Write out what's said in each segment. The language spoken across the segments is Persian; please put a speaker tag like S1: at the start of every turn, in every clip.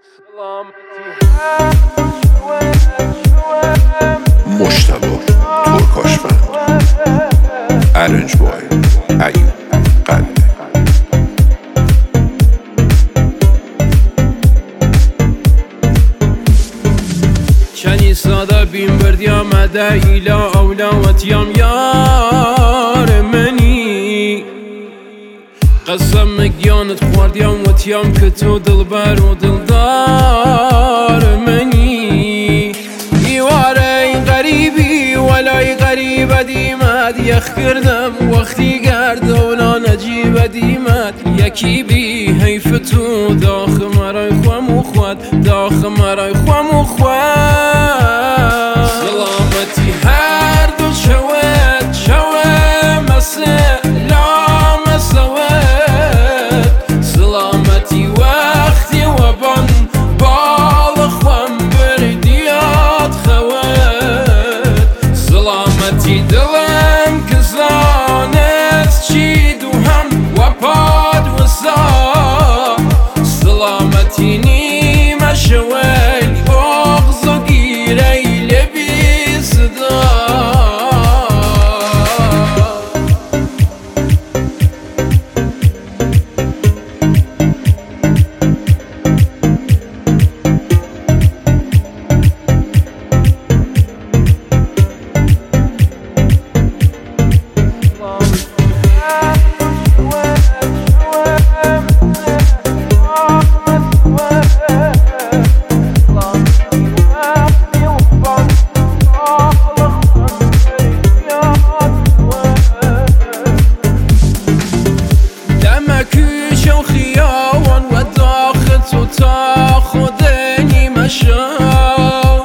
S1: مجتبی ترکاشفند، ارنج بای ایوب قلعه.
S2: چنی ساده بیم بردیم مده ایلا اولا وتیم یار منی قسم مگیانت خوردیم وتیم که تو دلبر و دلدار منی ایواره غریبی ولای غریب دیمد یخ کردم وقتی گردونا نجیب دیمد یکی بی حیف تو داخ مرای خوام و خواد داخ مرای خوام و خواد سلامتی هر دو شود مسلام سواد سلامتی وقتی و بان بال خوام بردیات خواد سلامتی دلم کزانت چی دو هم و پاد و سا سلامتی نیم شوی بغض و گیره لبی صدا تا خودنی مشام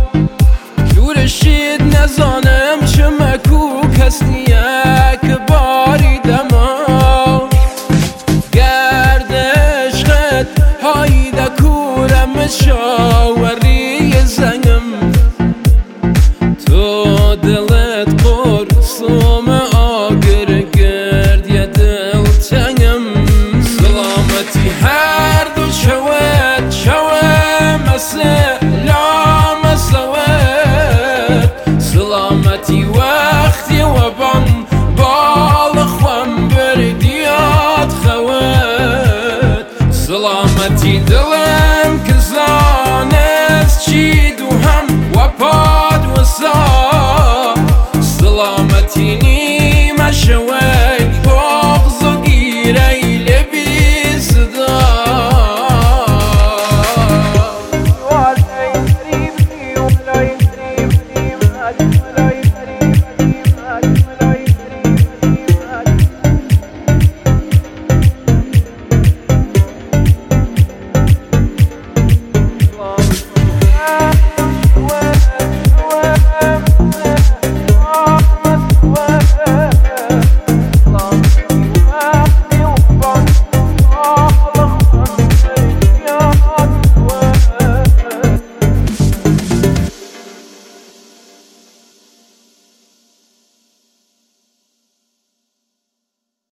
S2: جورشید نزانم چه مکوک هستیه که باری دما گردش خد هایده کورم شاوری زنم تو دلت قرصوم آگر گرد یا دل تنگم سلامتی هر دو شود مسلام سواد سلامتی وقتی و بان بال خوام بردیات خواد سلامتی دلم کزانت چی دو هم و پاد و سا سلامتی نیم شود